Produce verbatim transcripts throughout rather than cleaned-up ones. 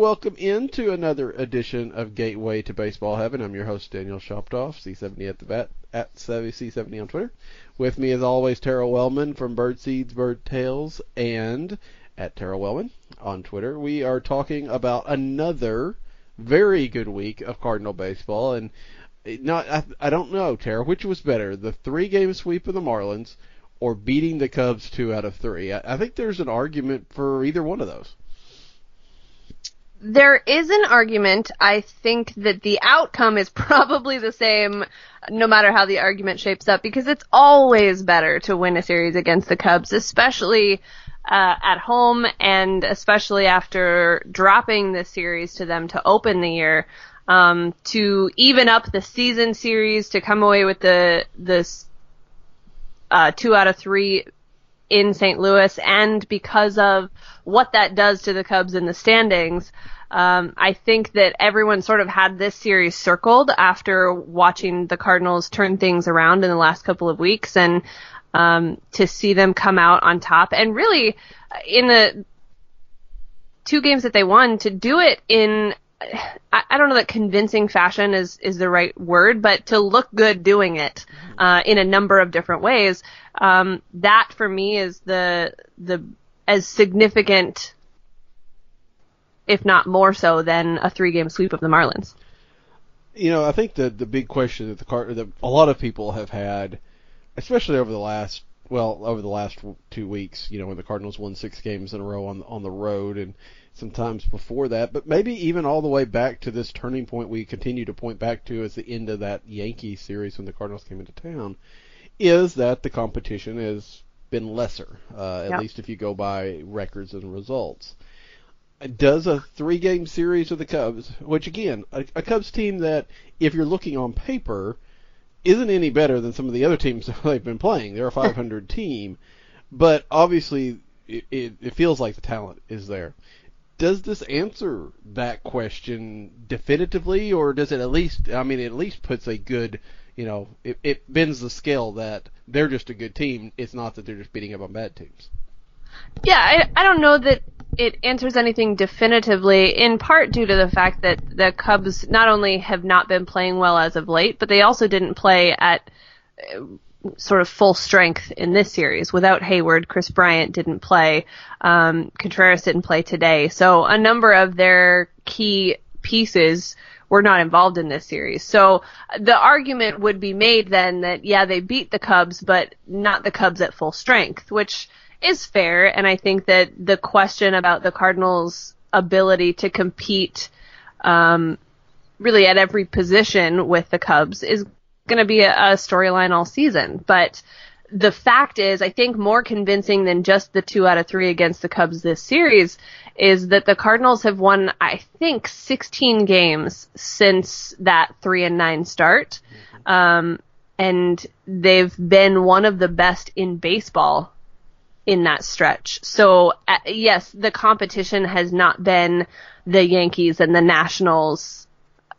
welcome into another edition of Gateway to Baseball Heaven. I'm your host, Daniel Shoptoff, C seventy at the bat, at Savvy C seventy on Twitter. With me, as always, Tara Wellman from Birdseeds, Bird Tales, and at Tara Wellman on Twitter. We are talking about another very good week of Cardinal baseball, and not I, I don't know, Tara, which was better, the three-game sweep of the Marlins or beating the Cubs two out of three? I, I think there's an argument for either one of those. There is an argument. I think that the outcome is probably the same no matter how the argument shapes up, because it's always better to win a series against the Cubs, especially uh, at home, and especially after dropping the series to them to open the year. Um, to even up the season series, to come away with the this uh, two out of three in Saint Louis, and because of what that does to the Cubs in the standings, um, I think that everyone sort of had this series circled after watching the Cardinals turn things around in the last couple of weeks, and um, to see them come out on top, and really in the two games that they won, to do it in, I, I don't know that convincing fashion is, is the right word, but to look good doing it uh, in a number of different ways. Um, that for me is the the as significant, if not more so, than a three-game sweep of the Marlins. You know, I think the the big question that the Card that a lot of people have had, especially over the last well over the last two weeks, you know, when the Cardinals won six games in a row on on the road, and sometimes before that, but maybe even all the way back to this turning point we continue to point back to as the end of that Yankee series when the Cardinals came into town, is that the competition has been lesser, uh, at yep. least if you go by records and results. Does a three-game series of the Cubs, which again, a, a Cubs team that, if you're looking on paper, isn't any better than some of the other teams that they've been playing. They're a five hundred team, but obviously it, it, it feels like the talent is there. Does this answer that question definitively, or does it at least, I mean, it at least puts a good, you know, it, it bends the scale that they're just a good team. It's not that they're just beating up on bad teams. Yeah, I, I don't know that it answers anything definitively, in part due to the fact that the Cubs not only have not been playing well as of late, but they also didn't play at uh, sort of full strength in this series. Without Hayward, Chris Bryant didn't play, um, Contreras didn't play today. So a number of their key pieces were not involved in this series. So the argument would be made then that, yeah, they beat the Cubs, but not the Cubs at full strength, which is fair. And I think that the question about the Cardinals' ability to compete um, really at every position with the Cubs is going to be a, a storyline all season. But the fact is, I think more convincing than just the two out of three against the Cubs this series is that the Cardinals have won, I think, sixteen games since that three and nine start. Um, and they've been one of the best in baseball in that stretch. So, uh, yes, the competition has not been the Yankees and the Nationals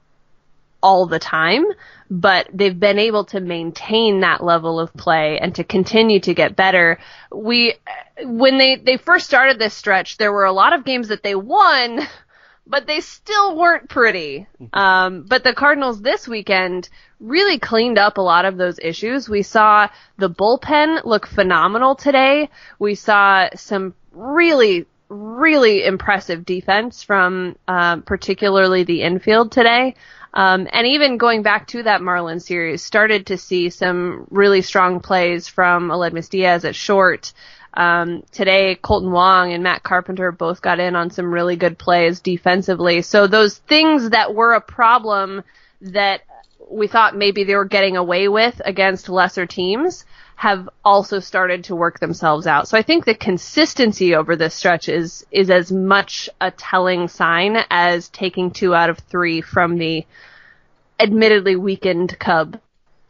all the time, but they've been able to maintain that level of play and to continue to get better. We, when they, they first started this stretch, there were a lot of games that they won, but they still weren't pretty. Um, but the Cardinals this weekend really cleaned up a lot of those issues. We saw the bullpen look phenomenal today. We saw some really, really impressive defense from um, particularly the infield today. Um, and even going back to that Marlins series, started to see some really strong plays from Aledmys Diaz at short. Um, today, Colton Wong and Matt Carpenter both got in on some really good plays defensively. So those things that were a problem that we thought maybe they were getting away with against lesser teams have also started to work themselves out. So I think the consistency over this stretch is is as much a telling sign as taking two out of three from the admittedly weakened Cub.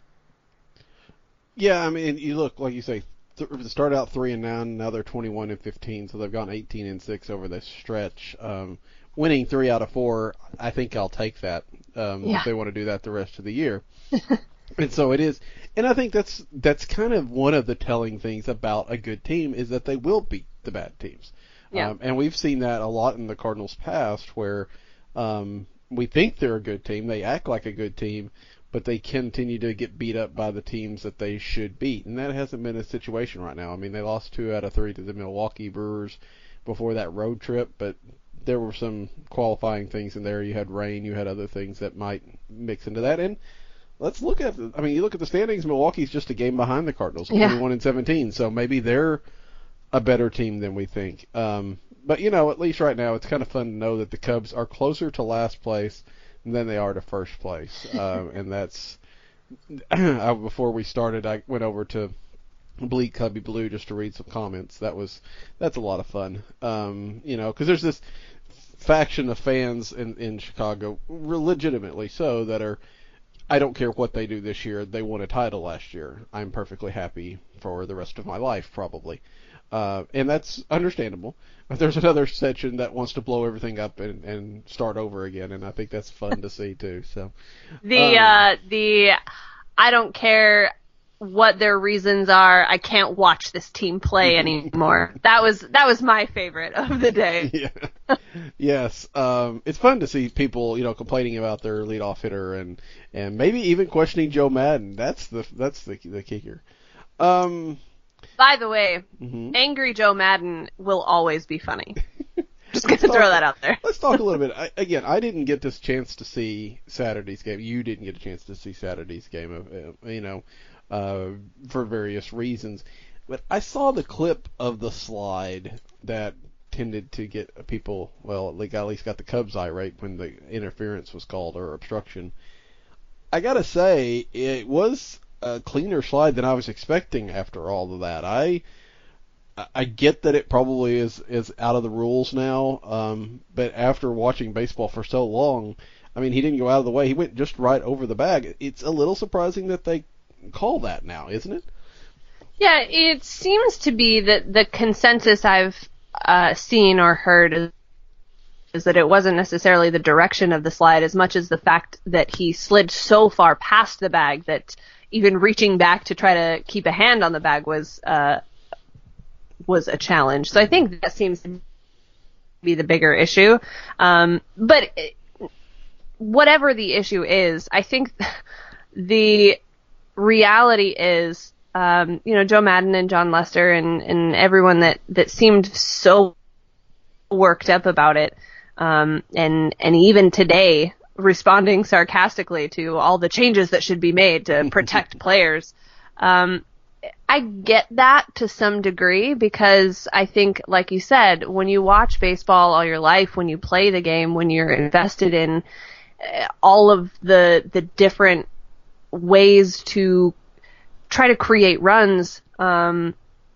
Yeah, I mean, you look, like you say, th- start out three and nine, now they're twenty-one and fifteen, so they've gone eighteen and six over this stretch. Um, winning three out of four, I think I'll take that. Um, yeah. If they want to do that the rest of the year. And so it is, and I think that's that's kind of one of the telling things about a good team is that they will beat the bad teams. Yeah. Um, and we've seen that a lot in the Cardinals' past, where um, we think they're a good team, they act like a good team, but they continue to get beat up by the teams that they should beat, and that hasn't been a situation right now. I mean, they lost two out of three to the Milwaukee Brewers before that road trip, but there were some qualifying things in there. You had rain, you had other things that might mix into that, and let's look at, I mean, you look at the standings, Milwaukee's just a game behind the Cardinals, yeah. twenty-one and seventeen, so maybe they're a better team than we think. Um, but, you know, at least right now, it's kind of fun to know that the Cubs are closer to last place than they are to first place. Uh, and that's, I, before we started, I went over to Bleak Cubby Blue just to read some comments. That was, that's a lot of fun. Um, you know, because there's this faction of fans in, in Chicago, legitimately so, that are, I don't care what they do this year. They won a title last year. I'm perfectly happy for the rest of my life, probably. Uh, and that's understandable. But there's another section that wants to blow everything up and, and start over again, and I think that's fun to see too. So the um, uh, the I don't care what their reasons are. I can't watch this team play anymore. that was that was my favorite of the day. Yeah. Yes, um, it's fun to see people, you know, complaining about their leadoff hitter and, and maybe even questioning Joe Madden. That's the that's the the kicker. Um, By the way, mm-hmm. Angry Joe Madden will always be funny. Just gonna talk, throw that out there. Let's talk a little bit. I, again, I didn't get this chance to see Saturday's game. You didn't get a chance to see Saturday's game, of, you know, uh, for various reasons. But I saw the clip of the slide that tended to get people, well, they got, at least got the Cubs irate when the interference was called, or obstruction. I gotta say, it was a cleaner slide than I was expecting after all of that. I I get that it probably is, is out of the rules now, um, but after watching baseball for so long, I mean, he didn't go out of the way. He went just right over the bag. It's a little surprising that they call that now, isn't it? Yeah, it seems to be that the consensus I've uh, seen or heard is, is that it wasn't necessarily the direction of the slide as much as the fact that he slid so far past the bag that even reaching back to try to keep a hand on the bag was uh, was a challenge. So I think that seems to be the bigger issue. Um, but whatever the issue is, I think the reality is, um, you know, Joe Madden and John Lester and, and everyone that, that seemed so worked up about it, um, and and even today responding sarcastically to all the changes that should be made to protect players. Um, I get that to some degree because I think, like you said, when you watch baseball all your life, when you play the game, when you're invested in all of the the different ways to try to create runs, um,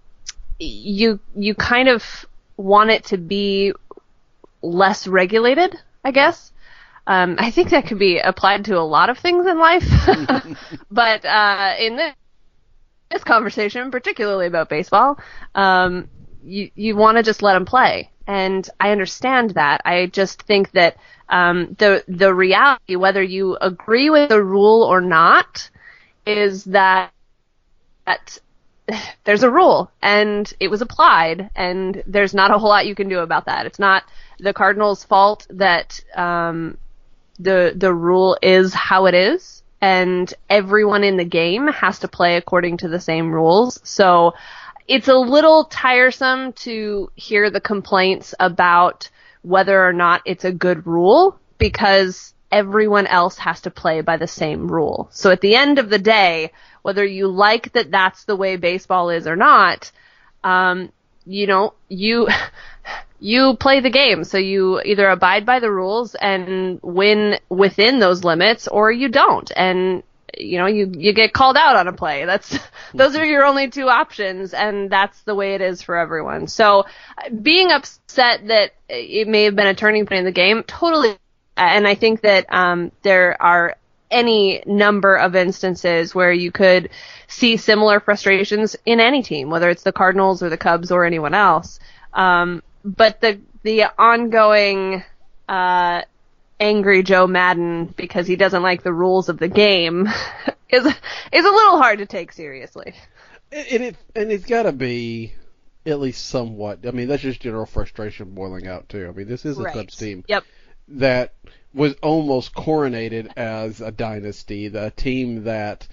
you you kind of want it to be less regulated, I guess. Um, I think that could be applied to a lot of things in life, but uh, in this, this conversation, particularly about baseball, um, you you want to just let them play, and I understand that. I just think that um, the the reality, whether you agree with the rule or not, is that that there's a rule and it was applied, and there's not a whole lot you can do about that. It's not the Cardinals' fault that um, the the rule is how it is, and everyone in the game has to play according to the same rules. So it's a little tiresome to hear the complaints about whether or not it's a good rule, because everyone else has to play by the same rule. So at the end of the day, whether you like that that's the way baseball is or not, um, you know, you you play the game. So you either abide by the rules and win within those limits, or you don't. And, you know, you, you get called out on a play. That's, those are your only two options, and that's the way it is for everyone. So being upset that it may have been a turning point in the game, totally. And I think that um, there are any number of instances where you could see similar frustrations in any team, whether it's the Cardinals or the Cubs or anyone else. Um, but the the ongoing uh, angry Joe Madden because he doesn't like the rules of the game is is a little hard to take seriously. And it and it's got to be at least somewhat. I mean, that's just general frustration boiling out too. I mean, this is a right. Cubs team yep. that was almost coronated as a dynasty, the team that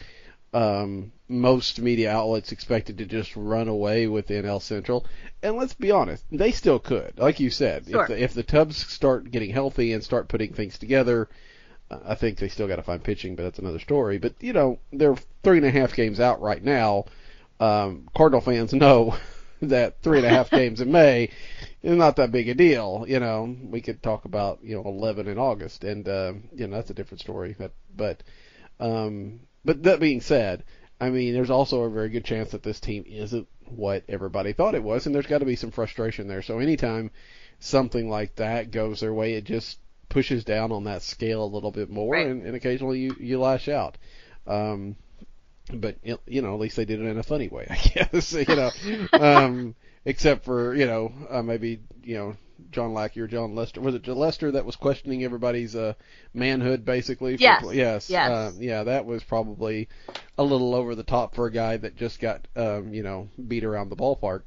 um, most media outlets expected to just run away with the N L Central. And let's be honest, they still could. Like you said, sure. if, the, if the Cubs start getting healthy and start putting things together, uh, I think they still got to find pitching, but that's another story. But, you know, they're three and a half games out right now. Um, Cardinal fans know that three and a half games in May is not that big a deal. You know, we could talk about, you know, eleven in August, and, uh, you know, that's a different story. But, but, um, but that being said, I mean, there's also a very good chance that this team isn't what everybody thought it was, and there's got to be some frustration there. So anytime something like that goes their way, it just pushes down on that scale a little bit more, right. and, and occasionally you, you lash out. Um, but, you know, at least they did it in a funny way, I guess, you know, um, except for, you know, uh, maybe, you know, John Lackey or John Lester. Was it Lester that was questioning everybody's uh, manhood, basically? For, yes. Yes. Yes. Uh, yeah, that was probably a little over the top for a guy that just got, um, you know, beat around the ballpark.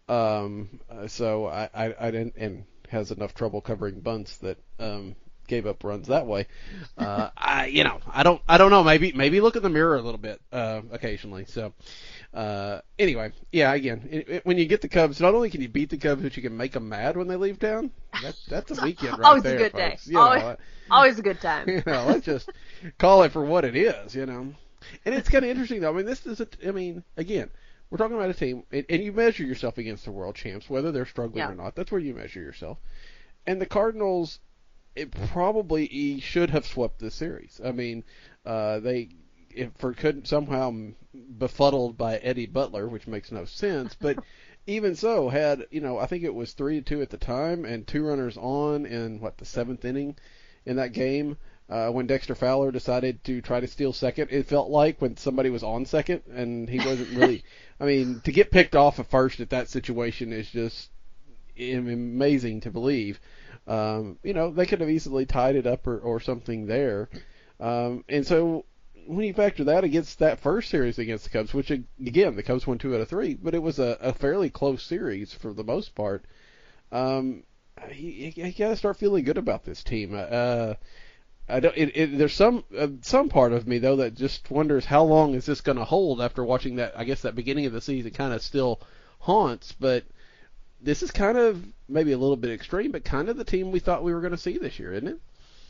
Um, uh, so I, I, I didn't, and has enough trouble covering bunts that um, gave up runs that way. Uh, I, you know, I don't, I don't know. Maybe, maybe look in the mirror a little bit uh, occasionally. So. Uh, anyway, yeah, again, it, it, when you get the Cubs, not only can you beat the Cubs, but you can make them mad when they leave town. That, that's a weekend right always there, a good folks. day. You Always, know, always a good time. You know, let's just call it for what it is, you know. And it's kind of interesting, though. I mean, this is, a, I mean, again, we're talking about a team, and, and you measure yourself against the world champs, whether they're struggling yeah. or not. That's where you measure yourself. And the Cardinals, it probably should have swept this series. I mean, uh, they... if for couldn't somehow befuddled by Eddie Butler, which makes no sense, but even so, had, you know, I think it was three to two at the time, and two runners on in what the seventh inning in that game uh, when Dexter Fowler decided to try to steal second. It felt like when somebody was on second and he wasn't really. I mean, to get picked off at first at that situation is just amazing to believe. Um, you know, they could have easily tied it up or, or something there, um, and so. When you factor that against that first series against the Cubs, which, again, the Cubs won two out of three, but it was a, a fairly close series for the most part, um, you, you got to start feeling good about this team. Uh, I don't. It, it, there's some uh, some part of me, though, that just wonders how long is this going to hold after watching that, I guess that beginning of the season kind of still haunts, but this is kind of maybe a little bit extreme, but kind of the team we thought we were going to see this year, isn't it?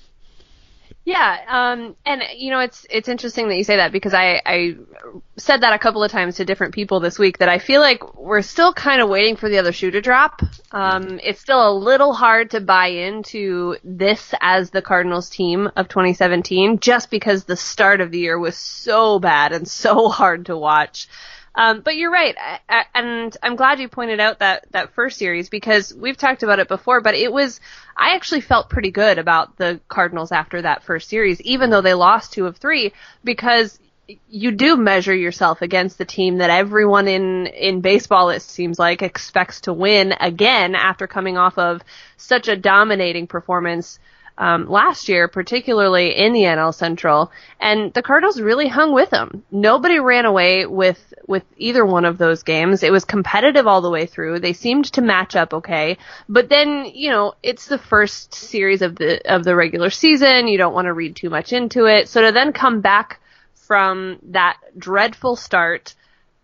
Yeah, um, and you know, it's it's interesting that you say that because I, I said that a couple of times to different people this week that I feel like we're still kind of waiting for the other shoe to drop. Um, it's still a little hard to buy into this as the Cardinals team of twenty seventeen just because the start of the year was so bad and so hard to watch. Um, but you're right, I, I, and I'm glad you pointed out that, that first series because we've talked about it before, but it was, I actually felt pretty good about the Cardinals after that first series, even though they lost two of three, because you do measure yourself against the team that everyone in, in baseball, it seems like, expects to win again after coming off of such a dominating performance Um, last year, particularly in the N L Central, and the Cardinals really hung with them. Nobody ran away with, with either one of those games. It was competitive all the way through. They seemed to match up okay, but then, you know, it's the first series of the, of the regular season. You don't want to read too much into it. So to then come back from that dreadful start,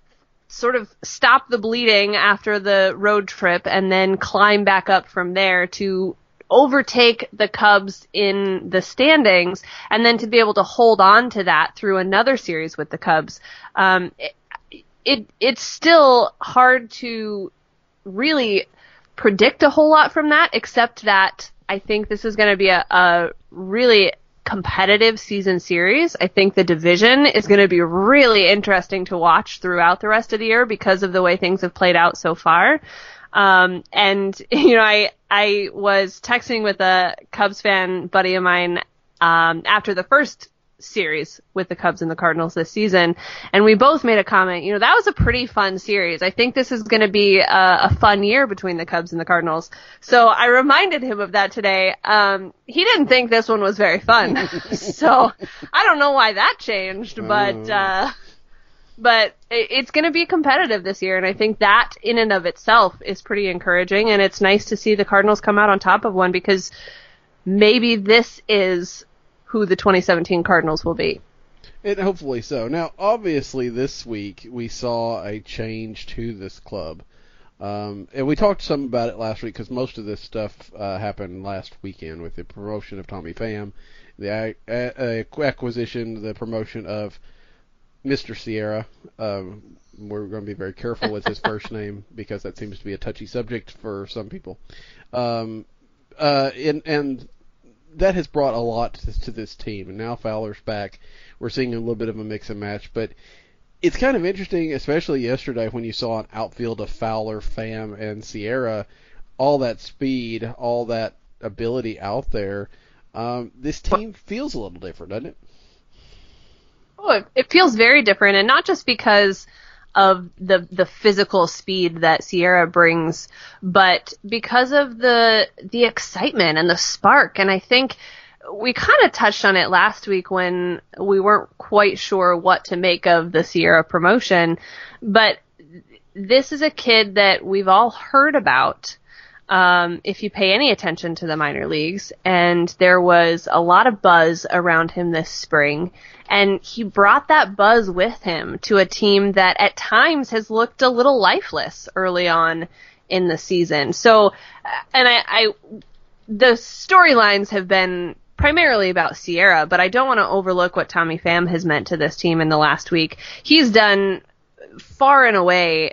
sort of stop the bleeding after the road trip, and then climb back up from there to overtake the Cubs in the standings, and then to be able to hold on to that through another series with the Cubs. Um, it, it it's still hard to really predict a whole lot from that, except that I think this is going to be a, a really competitive season series. I think the division is going to be really interesting to watch throughout the rest of the year because of the way things have played out so far. Um, and, you know, I, I was texting with a Cubs fan buddy of mine, um, after the first series with the Cubs and the Cardinals this season, and we both made a comment, you know, that was a pretty fun series. I think this is going to be a, a fun year between the Cubs and the Cardinals. So I reminded him of that today. Um, he didn't think this one was very fun. So I don't know why that changed, but, uh, but it's going to be competitive this year, and I think that in and of itself is pretty encouraging, and it's nice to see the Cardinals come out on top of one, because maybe this is who the twenty seventeen Cardinals will be. And hopefully so. Now, obviously, this week we saw a change to this club. Um, and we talked some about it last week because most of this stuff uh, happened last weekend with the promotion of Tommy Pham, the a- a- acquisition, the promotion of Mister Sierra. Um, we're going to be very careful with his first name because that seems to be a touchy subject for some people. Um, uh, and, and that has brought a lot to, to this team. And now Fowler's back. We're seeing a little bit of a mix and match, but it's kind of interesting, especially yesterday when you saw an outfield of Fowler, Pham, and Sierra, all that speed, all that ability out there. Um, this team feels a little different, doesn't it? Oh, it, it feels very different, and not just because of the the physical speed that Sierra brings, but because of the the excitement and the spark. And I think we kind of touched on it last week when we weren't quite sure what to make of the Sierra promotion, but this is a kid that we've all heard about, um, if you pay any attention to the minor leagues, and there was a lot of buzz around him this spring, and he brought that buzz with him to a team that at times has looked a little lifeless early on in the season. So, and I, I the storylines have been primarily about Sierra, but I don't want to overlook what Tommy Pham has meant to this team in the last week. He's done far and away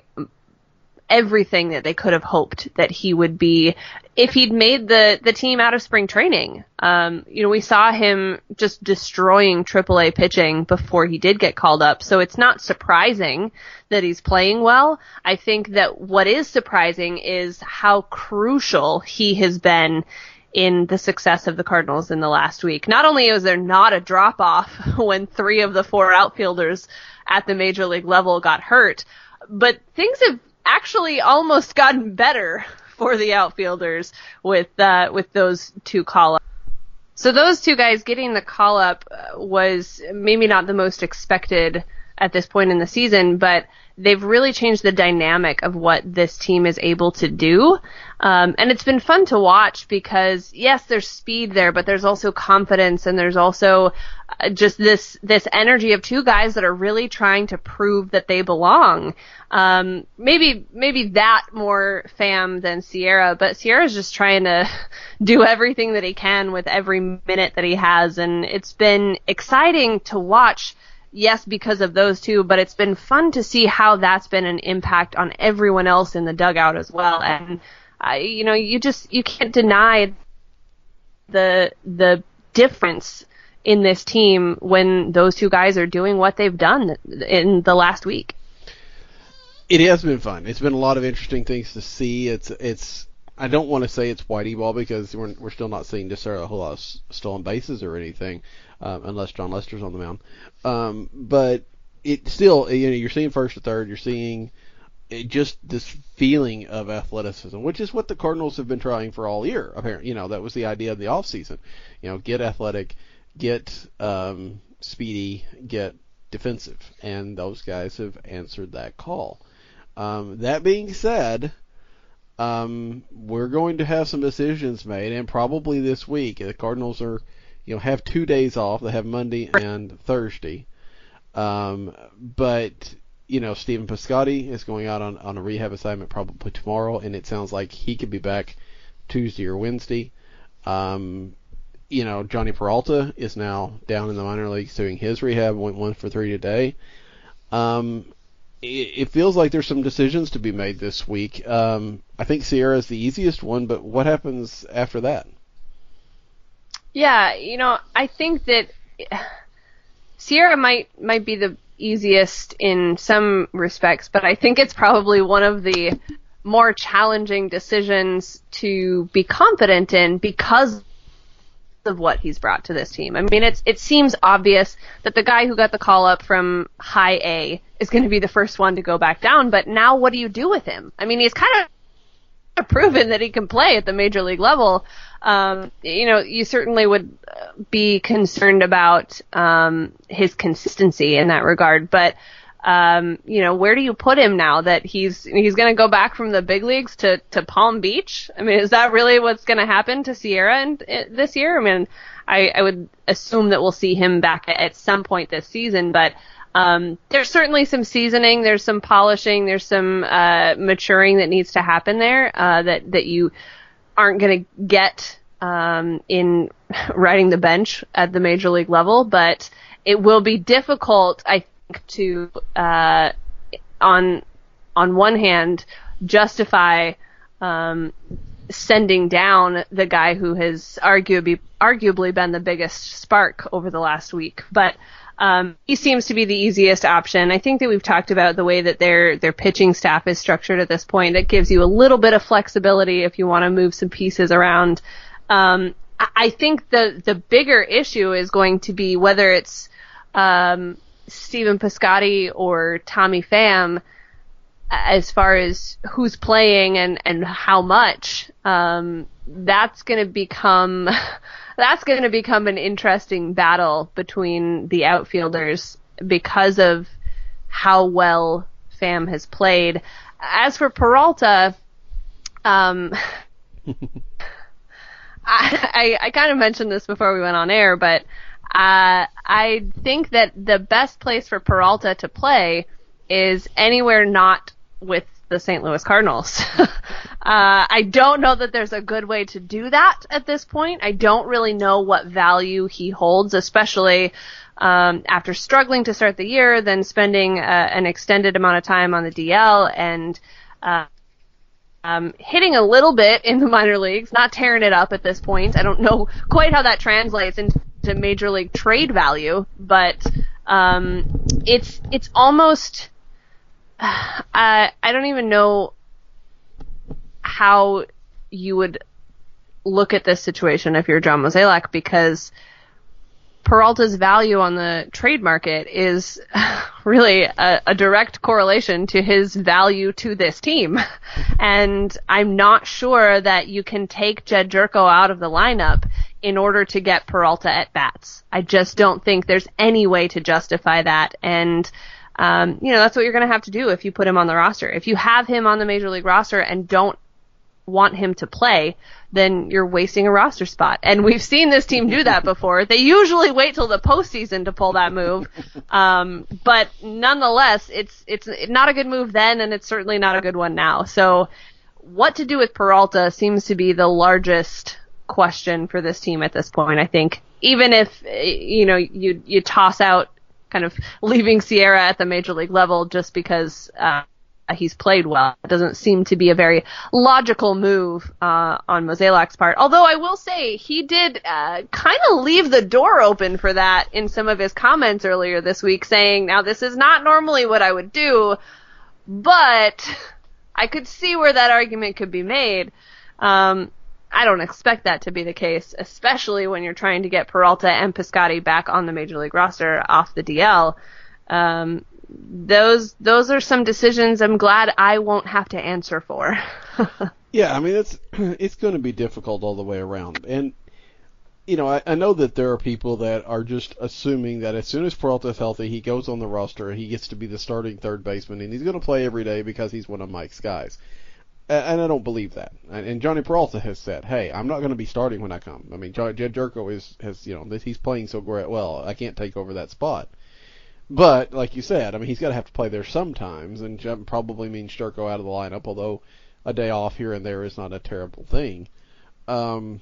everything that they could have hoped that he would be if he'd made the, the team out of spring training. Um, you know, we saw him just destroying triple A pitching before he did get called up, so it's not surprising that he's playing well. I think that what is surprising is how crucial he has been in the success of the Cardinals in the last week. Not only was there not a drop-off when three of the four outfielders at the major league level got hurt, but things have actually almost gotten better for the outfielders with uh, with those two call-ups. So those two guys getting the call-up was maybe not the most expected at this point in the season, but they've really changed the dynamic of what this team is able to do. Um, and it's been fun to watch because, yes, there's speed there, but there's also confidence, and there's also uh, just this this energy of two guys that are really trying to prove that they belong. Um, maybe maybe that more Pham than Sierra, but Sierra's just trying to do everything that he can with every minute that he has, and it's been exciting to watch. Yes, because of those two, but it's been fun to see how that's been an impact on everyone else in the dugout as well. And, uh, you know, you just, you can't deny the, the difference in this team when those two guys are doing what they've done in the last week. It has been fun. It's been a lot of interesting things to see. It's, it's, I don't want to say it's Whitey ball because we're, we're still not seeing necessarily a whole lot of stolen bases or anything. Um, unless John Lester's on the mound. Um, but it still, you know, you're seeing first to third, you're seeing it, just this feeling of athleticism, which is what the Cardinals have been trying for all year, apparently. You know, that was the idea of the offseason. You know, get athletic, get um, speedy, get defensive. And those guys have answered that call. Um, that being said, um, we're going to have some decisions made, and probably this week. The Cardinals are You know, have two days off. They have Monday and Thursday. Um, but, you know, Stephen Piscotty is going out on, on a rehab assignment probably tomorrow, and it sounds like he could be back Tuesday or Wednesday. Um, you know, Johnny Peralta is now down in the minor leagues doing his rehab, went one for three today. Um, it, it feels like there's some decisions to be made this week. Um, I think Sierra is the easiest one, but what happens after that? Yeah, you know, I think that Sierra might might be the easiest in some respects, but I think it's probably one of the more challenging decisions to be confident in because of what he's brought to this team. I mean, it's it seems obvious that the guy who got the call up from high A is going to be the first one to go back down, but now what do you do with him? I mean, he's kind of proven that he can play at the major league level. Um, you know, you certainly would be concerned about um, his consistency in that regard, but Um, you know, where do you put him now that he's he's going to go back from the big leagues to, to Palm Beach? I mean, is that really what's going to happen to Sierra in, in, this year? I mean, I, I would assume that we'll see him back at, at some point this season, but um, there's certainly some seasoning, there's some polishing, there's some uh, maturing that needs to happen there uh, that that you aren't going to get um, in riding the bench at the major league level, but it will be difficult, I think, to uh, on on one hand justify um, sending down the guy who has arguably arguably been the biggest spark over the last week, but um, he seems to be the easiest option. I think that we've talked about the way that their their pitching staff is structured at this point. It gives you a little bit of flexibility if you want to move some pieces around. Um, I think the the bigger issue is going to be whether it's um, Stephen Piscotty or Tommy Pham as far as who's playing and, and how much. Um, that's going to become that's going to become an interesting battle between the outfielders because of how well Pham has played. As for Peralta, um, I, I, I kind of mentioned this before we went on air, but uh, I think that the best place for Peralta to play is anywhere not with the Saint Louis Cardinals. uh, I don't know that there's a good way to do that at this point. I don't really know what value he holds, especially um, after struggling to start the year, then spending uh, an extended amount of time on the D L and uh, um, hitting a little bit in the minor leagues, not tearing it up at this point. I don't know quite how that translates into major league trade value, but um, it's it's almost I I don't even know how you would look at this situation if you're John Mozeliak, because Peralta's value on the trade market is really a, a direct correlation to his value to this team. And I'm not sure that you can take Jed Jerko out of the lineup in order to get Peralta at bats. I just don't think there's any way to justify that. And, um, you know, that's what you're going to have to do if you put him on the roster. If you have him on the major league roster and don't want him to play, then you're wasting a roster spot. And we've seen this team do that before. They usually wait till the postseason to pull that move. Um, but nonetheless, it's, it's not a good move then, and it's certainly not a good one now. So what to do with Peralta seems to be the largest question for this team at this point, I think. Even if, you know, you, you toss out kind of leaving Sierra at the major league level just because, uh, he's played well. It doesn't seem to be a very logical move uh, on Mozeliak's part. Although I will say he did uh, kind of leave the door open for that in some of his comments earlier this week, saying, now this is not normally what I would do, but I could see where that argument could be made. Um, I don't expect that to be the case, especially when you're trying to get Peralta and Piscotty back on the major league roster off the D L. Um, Those those are some decisions I'm glad I won't have to answer for. Yeah, I mean, it's it's going to be difficult all the way around. And, you know, I, I know that there are people that are just assuming that as soon as Peralta's healthy, he goes on the roster and he gets to be the starting third baseman and he's going to play every day because he's one of Mike's guys. And I don't believe that. And Johnny Peralta has said, hey, I'm not going to be starting when I come. I mean, Jed Jerko is, has, you know, he's playing so great well, I can't take over that spot. But, like you said, I mean, he's got to have to play there sometimes, and that probably means Jerko out of the lineup, although a day off here and there is not a terrible thing. Um,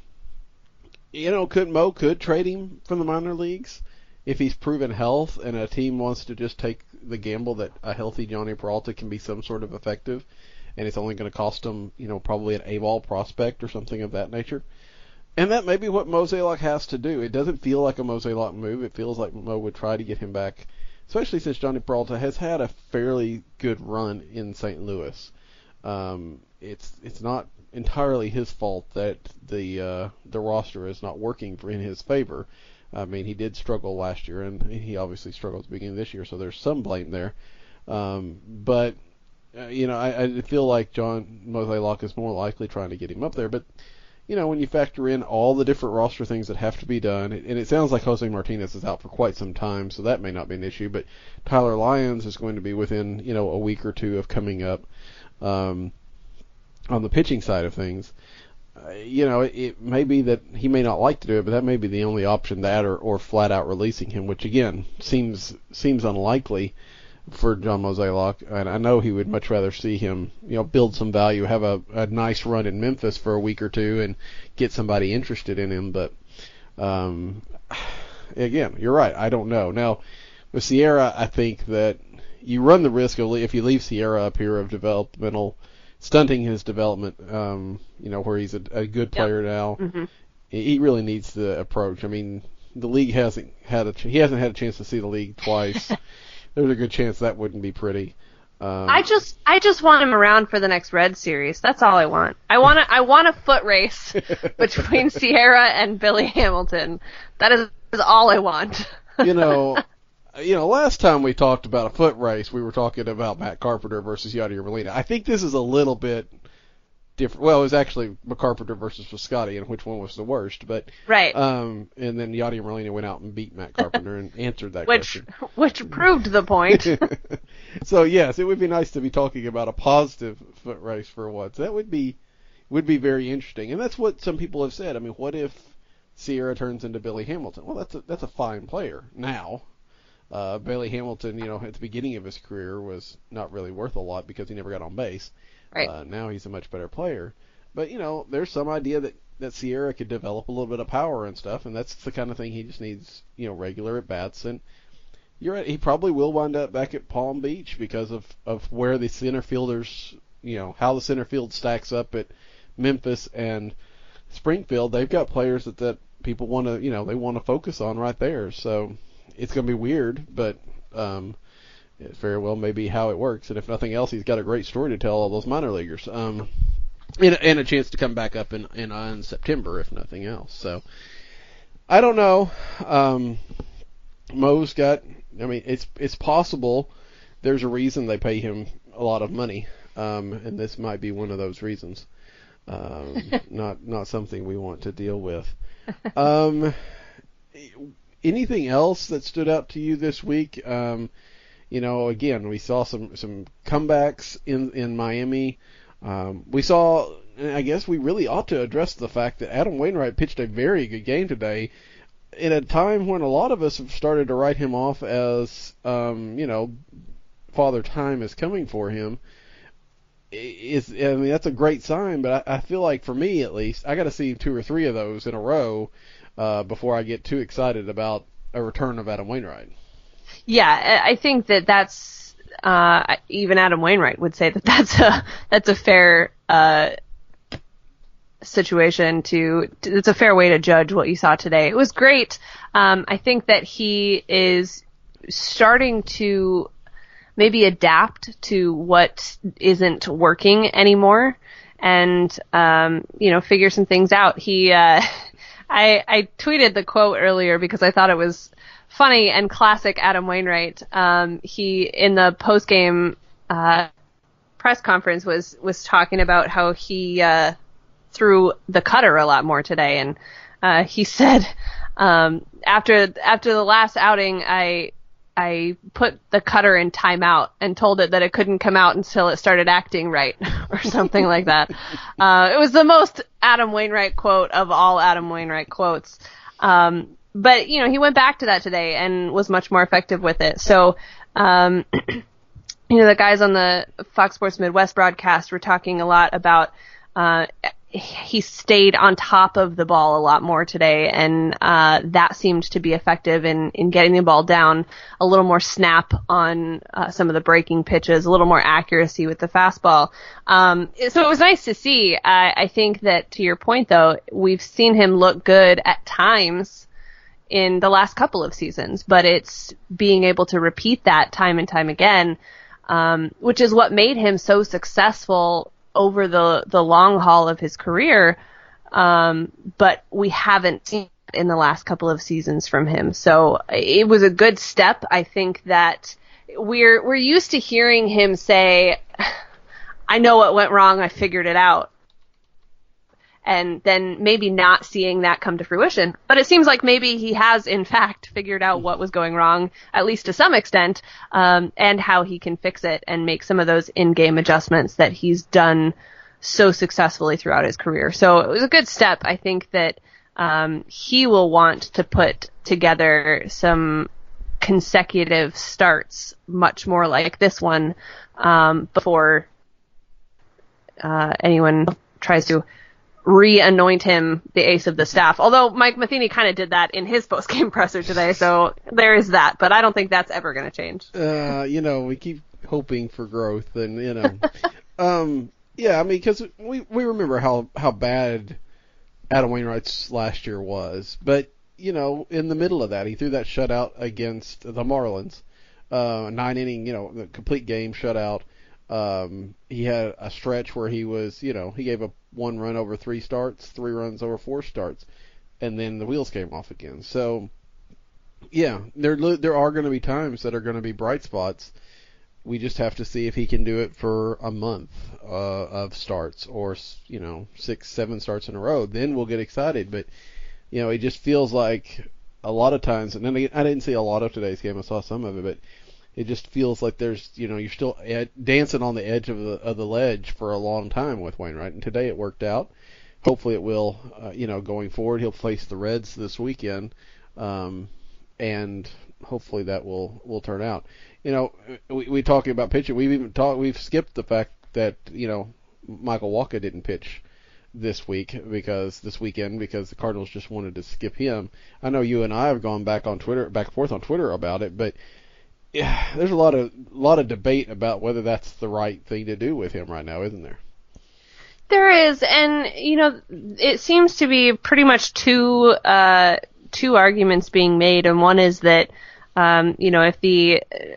you know, could Mo could trade him from the minor leagues if he's proven health and a team wants to just take the gamble that a healthy Johnny Peralta can be some sort of effective, and it's only going to cost him, you know, probably an A-ball prospect or something of that nature. And that may be what Mozeliak has to do. It doesn't feel like a Mozeliak move. It feels like Mo would try to get him back, especially since Johnny Peralta has had a fairly good run in Saint Louis. Um, it's it's not entirely his fault that the uh, the roster is not working for, in his favor. I mean, he did struggle last year, and he obviously struggled at the beginning of this year, so there's some blame there. Um, but, uh, you know, I, I feel like John Mozeliak is more likely trying to get him up there. But, you know, when you factor in all the different roster things that have to be done, and it sounds like Jose Martinez is out for quite some time, so that may not be an issue, but Tyler Lyons is going to be within, you know, a week or two of coming up um, on the pitching side of things. Uh, you know, it, it may be that he may not like to do it, but that may be the only option, that or, or flat out releasing him, which again seems seems unlikely for John Mozeliak, and I know he would much rather see him, you know, build some value, have a, a nice run in Memphis for a week or two, and get somebody interested in him. But um, again, you're right. I don't know. Now with Sierra, I think that you run the risk of, if you leave Sierra up here, of developmental stunting his development. Um, you know, where he's a, a good player yep. now. Mm-hmm. He really needs the approach. I mean, the league hasn't had a ch- he hasn't had a chance to see the league twice. There's a good chance that wouldn't be pretty. Um, I just, I just want him around for the next Red Series. That's all I want. I want a, I want a foot race between Sierra and Billy Hamilton. That is, is all I want. you know, you know. Last time we talked about a foot race, we were talking about Matt Carpenter versus Yadier Molina. I think this is a little bit different. Well, it was actually Carpenter versus Viscotti, and which one was the worst? But right. Um, and then Yadier Molina went out and beat Matt Carpenter and answered that which, question. Which proved the point. So yes, it would be nice to be talking about a positive foot race for once. That would be would be very interesting, and that's what some people have said. I mean, what if Sierra turns into Billy Hamilton? Well, that's a, that's a fine player now. Uh, Billy Hamilton, you know, at the beginning of his career was not really worth a lot because he never got on base. Right. Uh, now he's a much better player. But, you know, there's some idea that, that Sierra could develop a little bit of power and stuff, and that's the kind of thing he just needs, you know, regular at-bats. And you're right, he probably will wind up back at Palm Beach because of, of where the center fielders, you know, how the center field stacks up at Memphis and Springfield. They've got players that, that people want to, you know, they want to focus on right there. So it's going to be weird, but um, it very well may be how it works. And if nothing else, he's got a great story to tell all those minor leaguers. Um, and, and a chance to come back up in, in, uh, in September, if nothing else. So I don't know. Um, Mo's got, I mean, it's it's possible there's a reason they pay him a lot of money, um, and this might be one of those reasons. Um, not not something we want to deal with. Um, anything else that stood out to you this week? Um, you know, again, we saw some, some comebacks in, in Miami. Um, we saw, and I guess we really ought to address the fact that Adam Wainwright pitched a very good game today in a time when a lot of us have started to write him off as, um, you know, Father Time is coming for him. Is I mean, that's a great sign, but I, I feel like, for me at least, I got to see two or three of those in a row uh, before I get too excited about a return of Adam Wainwright. Yeah, I think that that's uh, even Adam Wainwright would say that that's a that's a fair uh, situation to, to. It's a fair way to judge what you saw today. It was great. Um, I think that he is starting to maybe adapt to what isn't working anymore, and um, you know, figure some things out. He, uh, I, I tweeted the quote earlier because I thought it was funny and classic Adam Wainwright. Um, he, in the post-game uh, press conference, was was talking about how he uh, threw the cutter a lot more today, and uh, he said um, after after the last outing, I. I put the cutter in timeout and told it that it couldn't come out until it started acting right, or something like that. Uh, it was the most Adam Wainwright quote of all Adam Wainwright quotes. Um, but, you know, he went back to that today and was much more effective with it. So, um, you know, the guys on the Fox Sports Midwest broadcast were talking a lot about, uh, he stayed on top of the ball a lot more today, and uh, that seemed to be effective in, in getting the ball down, a little more snap on uh, some of the breaking pitches, a little more accuracy with the fastball. Um, so it was nice to see. I, I think that, to your point, though, we've seen him look good at times in the last couple of seasons, but it's being able to repeat that time and time again, um, which is what made him so successful over the, the long haul of his career, um, but we haven't seen it in the last couple of seasons from him. So it was a good step. I think that we're we're used to hearing him say, "I know what went wrong. I figured it out." and then maybe not seeing that come to fruition. But it seems like maybe he has, in fact, figured out what was going wrong, at least to some extent, um, and how he can fix it and make some of those in-game adjustments that he's done so successfully throughout his career. So it was a good step. I think that um, he will want to put together some consecutive starts, much more like this one, um, before uh, anyone tries to re-anoint him the ace of the staff. Although Mike Matheny kind of did that in his post-game presser today, so there is that. But I don't think that's ever going to change. Uh, you know, we keep hoping for growth, and you know, um, yeah, I mean, because we we remember how how bad Adam Wainwright's last year was, but you know, in the middle of that, he threw that shutout against the Marlins, uh, nine inning, you know, the complete game shutout. Um, he had a stretch where he was, you know, he gave up one run over three starts, three runs over four starts, and then the wheels came off again. So, yeah, there there are going to be times that are going to be bright spots. We just have to see if he can do it for a month uh, of starts, or you know, six, seven starts in a row. Then we'll get excited. But you know, it just feels like a lot of times, and then I didn't see a lot of today's game. I saw some of it, but it just feels like there's, you know, you're still ed- dancing on the edge of the of the ledge for a long time with Wainwright. And today it worked out. Hopefully it will, uh, you know, going forward. He'll face the Reds this weekend, um, and hopefully that will, will turn out. You know, we we talking about pitching. We've even talked. We've skipped the fact that, you know, Michael Wacha didn't pitch this week because this weekend because the Cardinals just wanted to skip him. I know you and I have gone back on Twitter, back and forth on Twitter about it, but yeah, there's a lot of lot of debate about whether that's the right thing to do with him right now, isn't there? There is, and you know, it seems to be pretty much two uh, two arguments being made, and one is that um, you know, if the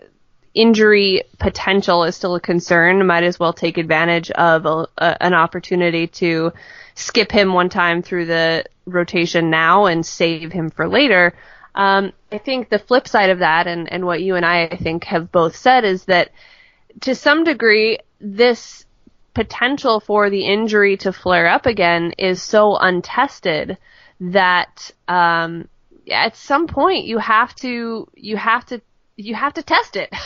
injury potential is still a concern, might as well take advantage of a, a, an opportunity to skip him one time through the rotation now and save him for later. Um, I think the flip side of that, and, and what you and I, I think, have both said, is that to some degree, this potential for the injury to flare up again is so untested that um, at some point you have to you have to you have to test it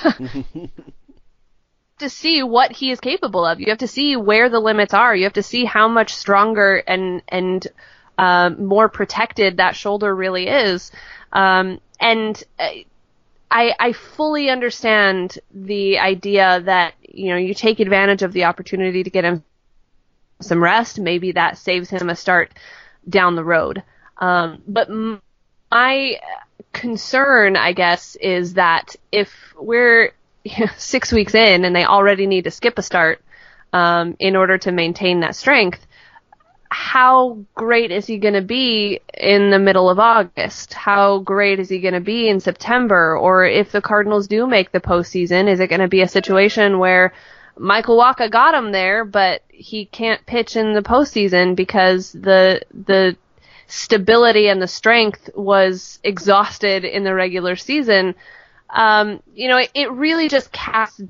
to see what he is capable of. You have to see where the limits are. You have to see how much stronger and and uh, more protected that shoulder really is. Um, and I, I fully understand the idea that, you know, you take advantage of the opportunity to get him some rest. Maybe that saves him a start down the road. Um, but my concern, I guess, is that if we're six weeks in and they already need to skip a start, um, in order to maintain that strength, how great is he going to be in the middle of August? How great is he going to be in September? Or if the Cardinals do make the postseason, is it going to be a situation where Michael Wacha got him there, but he can't pitch in the postseason because the the stability and the strength was exhausted in the regular season? Um, you know, it, it really just casts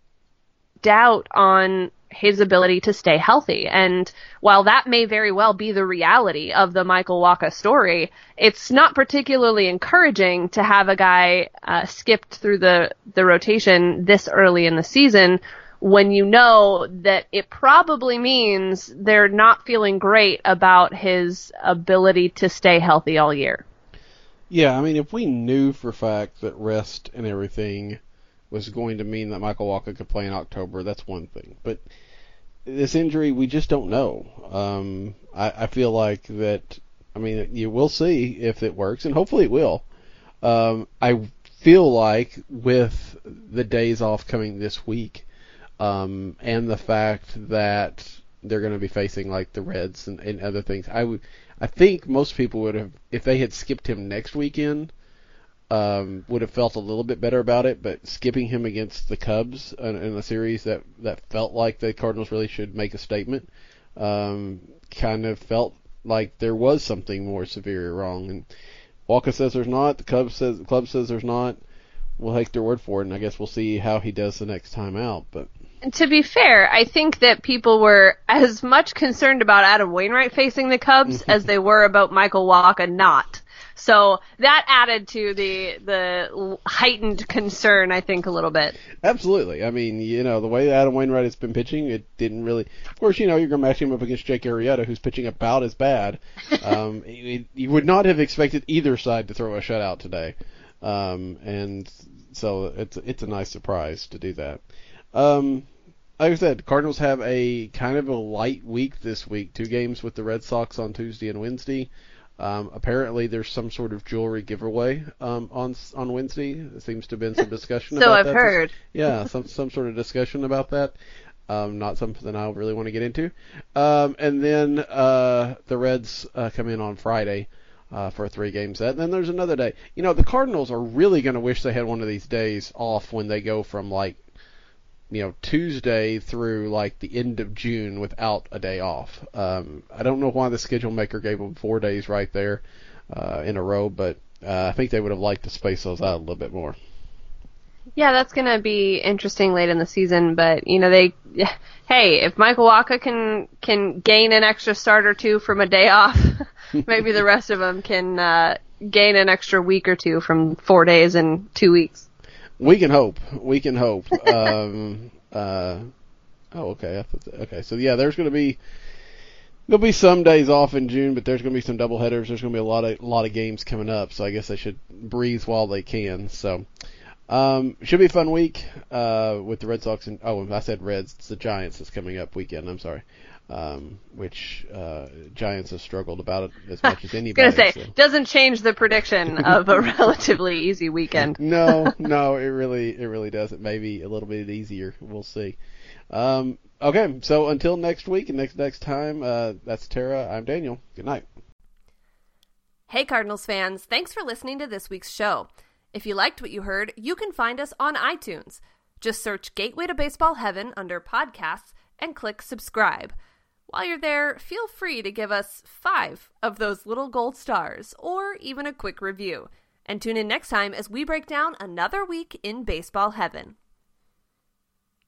doubt on his ability to stay healthy. And while that may very well be the reality of the Michael Wacha story, it's not particularly encouraging to have a guy uh, skipped through the, the rotation this early in the season when you know that it probably means they're not feeling great about his ability to stay healthy all year. Yeah, I mean, if we knew for a fact that rest and everything was going to mean that Michael Wacha could play in October, that's one thing. But this injury, we just don't know. Um, I, I feel like that, I mean, you will see if it works, and hopefully it will. Um, I feel like with the days off coming this week, um, and the fact that they're going to be facing like the Reds and, and other things, I would, I think most people would have, if they had skipped him next weekend, um, would have felt a little bit better about it. But skipping him against the Cubs in, in a series that, that felt like the Cardinals really should make a statement, um, kind of felt like there was something more severe wrong. And Wacha says there's not. The Cubs says the club says there's not. We'll take their word for it, and I guess we'll see how he does the next time out. But to be fair, I think that people were as much concerned about Adam Wainwright facing the Cubs as they were about Michael Wacha not. So that added to the the heightened concern, I think, a little bit. Absolutely. I mean, you know, the way Adam Wainwright has been pitching, it didn't really... Of course, you know, you're going to match him up against Jake Arrieta, who's pitching about as bad. Um, it, you would not have expected either side to throw a shutout today. Um, and so it's, it's a nice surprise to do that. Um, like I said, Cardinals have a kind of a light week this week. Two games with the Red Sox on Tuesday and Wednesday. Um, apparently, there's some sort of jewelry giveaway um, on on Wednesday. There seems to have been some discussion so about I've that. So I've heard. Yeah, some some sort of discussion about that. Um, not something I really want to get into. Um, and then uh, the Reds uh, come in on Friday uh, for a three-game set. And then there's another day. You know, the Cardinals are really going to wish they had one of these days off when they go from, like, you know, Tuesday through like the end of June without a day off. Um, I don't know why the schedule maker gave them four days right there uh, in a row, but uh, I think they would have liked to space those out a little bit more. Yeah, that's going to be interesting late in the season, but you know, they, hey, if Michael Wacha can can gain an extra start or two from a day off, maybe the rest of them can uh, gain an extra week or two from four days and two weeks. We can hope. We can hope. um, uh, oh, okay. I thought that, okay, so yeah, there's going to be there'll be some days off in June, but there's going to be some doubleheaders. There's going to be a lot of a lot of games coming up, so I guess they should breathe while they can. So, um, should be a fun week uh, with the Red Sox and oh, I said Reds. It's the Giants that's coming up weekend. I'm sorry. Um, which uh, Giants have struggled about it as much as anybody. I was gonna say, so. Doesn't change the prediction of a relatively easy weekend. no, no, it really, it really doesn't. Maybe a little bit easier. We'll see. Um, okay, so until next week and next next time, uh, that's Tara. I'm Daniel. Good night. Hey, Cardinals fans! Thanks for listening to this week's show. If you liked what you heard, you can find us on iTunes. Just search Gateway to Baseball Heaven under podcasts and click subscribe. While you're there, feel free to give us five of those little gold stars, or even a quick review. And tune in next time as we break down another week in baseball heaven.